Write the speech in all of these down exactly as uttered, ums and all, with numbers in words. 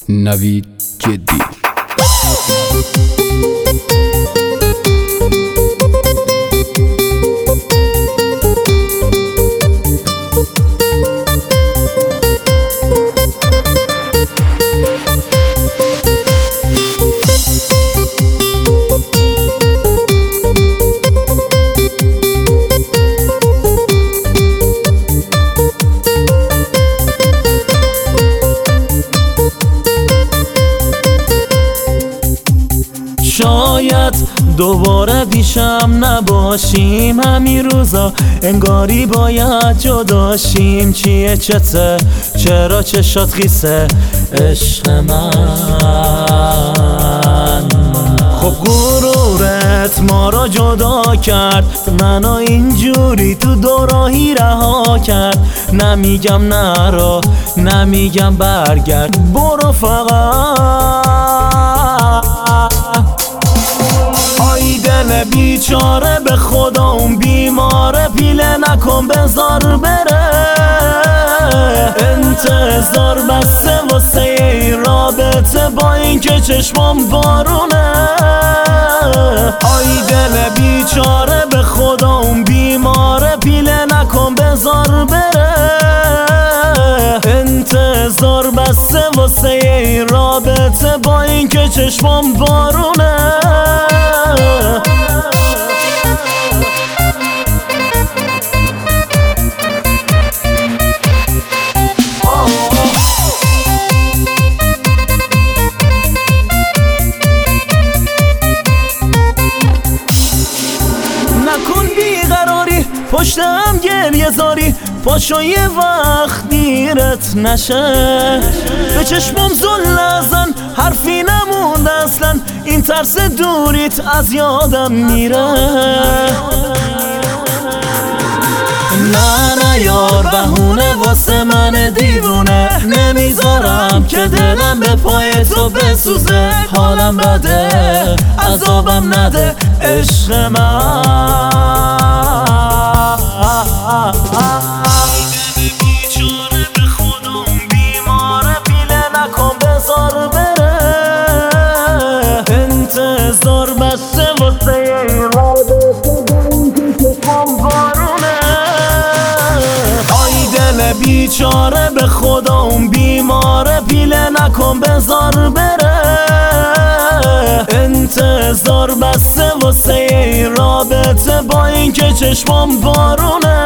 نوید جدی. شاید دوباره پیشم نباشیم، همین روزا انگاری باید جداشیم. چیه چته چرا چشات خیسه عشق من؟ خب غرورت ما را جدا کرد، منو اینجوری تو دوراهی رها کرد. نمیگم نرو نمیگم برگرد، برو فقط. آی دل بیچاره به خدا اون بیماره، پیله نکن بذار بره. انتظار بسته واسه این رابطه با این که چشمام بارونه. آی دل بیچاره به خدا اون بیماره، پیله نکن بذار بره. انتظار بسته واسه این رابطه با این که چشمام بارونه. نکن بیقراری پشتم گریه زاری، پاشو یه وقت دیرت نشه. به چشمم زل نزن حرفی نموند اصلا، این ترس دوریت از یادم میره. نه نه یار بهونه واسه من دیوونه، نمیذارم که دلم به پای تو بسوزه. حالم بده عذابم نده عشق من. بیچاره به خودم بیماره، پیله نکن بذار بره. انتظار بسته واسه این رابطه با این که چشمام بارونه. آی دل بیچاره به خدا اون بیماره، پیله نکن بذار بره. انتظار بسته واسه این رابطه با این که چشمام بارونه.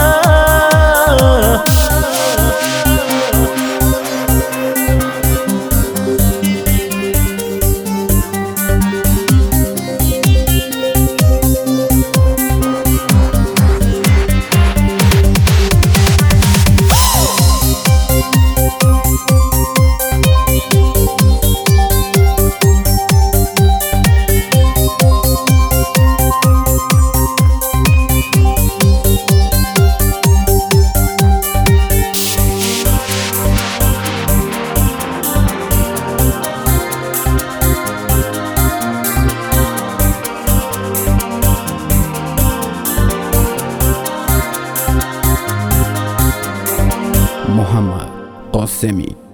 محمد قاسمی.